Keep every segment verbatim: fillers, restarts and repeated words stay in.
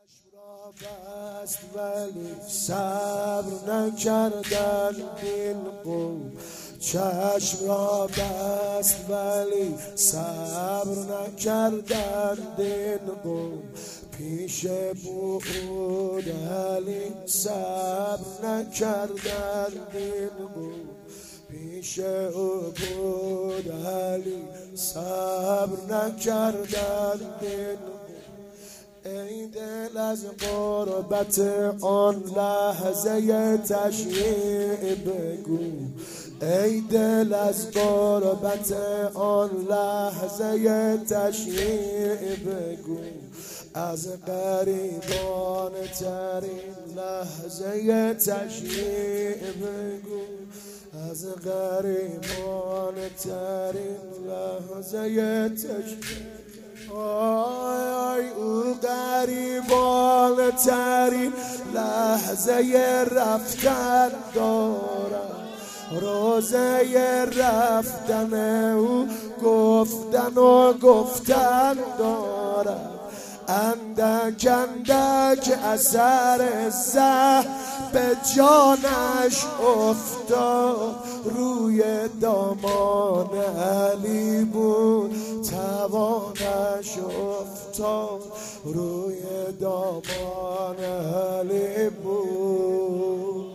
چشم را بست ولی صبر نکردن این قوم. چشم را بست ولی صبر نکردن این قوم. پیش بود علی صبر نکردن این قوم. پیش او بود علی صبر نکردن این قوم. ای دل از غربت آن لحظه تشییع بگو. ای دل از غربت آن لحظه تشییع بگو. از غریبان ترین لحظه تشییع بگو. از غریبان ترین لحظه تشییع. آی آی او غریبان ترین لحظه رفتن دارد. روزه رفتن او گفتن و گفتن دارد. اندک اندک اثر زهر به جانش افتاد. روی دامان علی بود توانش افتاد. روی دامان علی بود.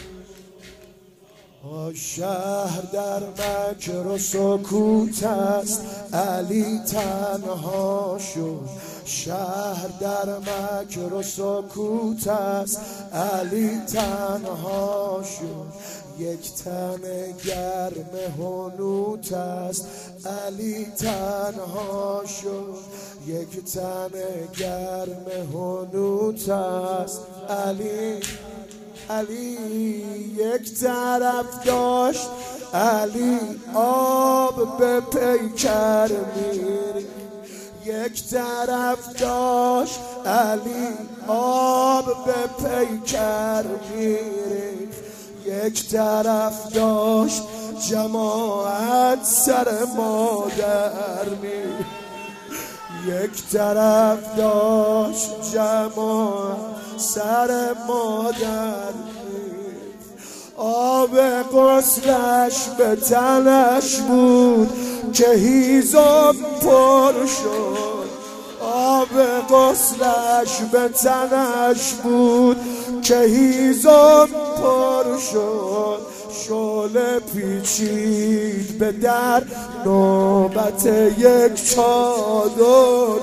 شهر در مکر و سکوت است علی تنها شد. شهر در مکر و سکوت است علی تنها شد. یک تن گرم حنوط است علی تنها شد. یک تن گرم حنوط است علی. علی یک طرف داشت علی آب به پیکر میری. یک طرف داشت علی آب به پیکر میری. یک طرف داشت جماعت سر مادر میری. یک طرف داشت جماعت سر مادر میری. آب غسلش به تنش بود که هیزم پر شد. آب غسلش به تنش بود که هیزم پر شد. شعله پیچید به در نوبت یک چادر.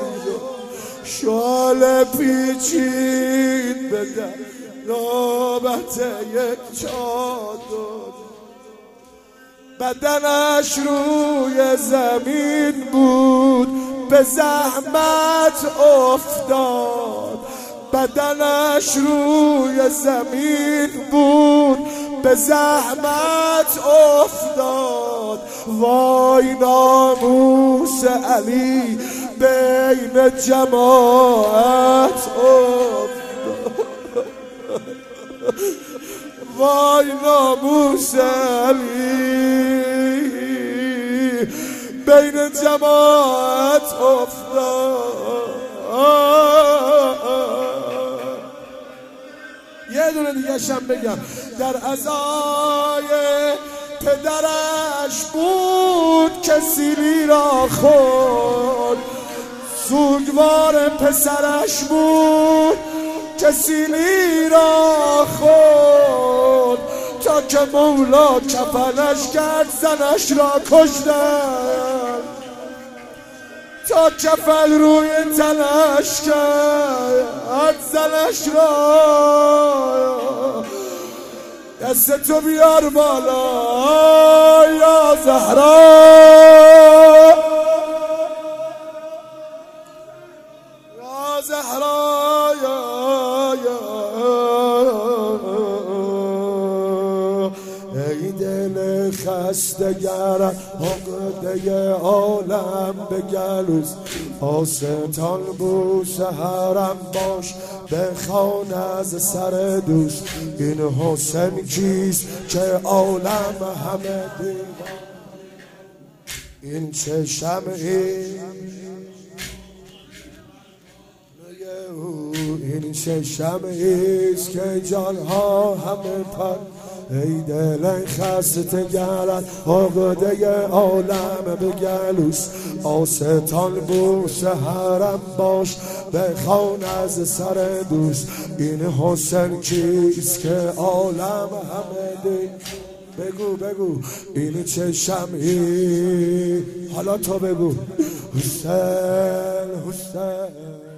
شعله پیچید به در نوبت یک چادر. بدنش روی زمین بود به زحمت افتاد. بدنش روی زمین بود به زحمت افتاد. وای ناموس علی بین جماعت افتاد. وای ناموس علی بین جماعت افتاد. یه دونه دیگه شم بگم. در عزای پدرش بود که سیلی را خورد. سوگوار پسرش بود که سیلی را خورد. تا که مولا کفنش کرد زنش را کشتن. تا کفن روی تنش کرد زنش را. دست تو بیار بالا یا زهرا. یا زهرا یا ای دل خستگر عقده عالم به گلوز. آستان بوس حرم باش بخوان از سر دوست. این حسین کیست که عالم همه دیوان. این چه شمعی این چه شمعیست که جانها همه پر ای دل خسته گلت عقده عالم به گلوس آستان بوس حرم باش بخوان از سر دوست این حسن کیست که عالم همه دی بگو بگو این چه شمعی حالا تو بگو حسین حسین